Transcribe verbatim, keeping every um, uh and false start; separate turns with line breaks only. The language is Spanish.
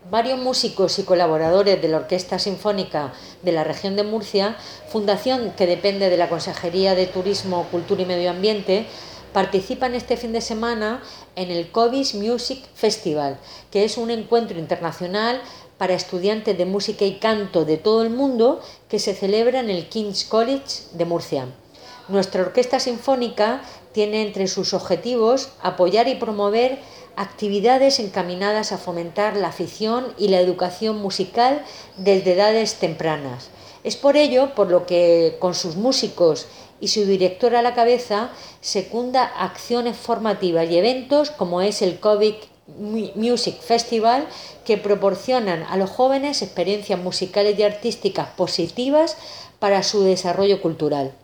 Varios músicos y colaboradores de la Orquesta Sinfónica de la Región de Murcia, fundación que depende de la Consejería de Turismo, Cultura y Medio Ambiente, participan este fin de semana en el Covis Music Festival, que es un encuentro internacional para estudiantes de música y canto de todo el mundo que se celebra en el King's College de Murcia. Nuestra Orquesta Sinfónica tiene entre sus objetivos apoyar y promover actividades encaminadas a fomentar la afición y la educación musical desde edades tempranas. Es por ello por lo que, con sus músicos y su directora a la cabeza, secunda acciones formativas y eventos como es el Covis Music Festival, que proporcionan a los jóvenes experiencias musicales y artísticas positivas para su desarrollo cultural.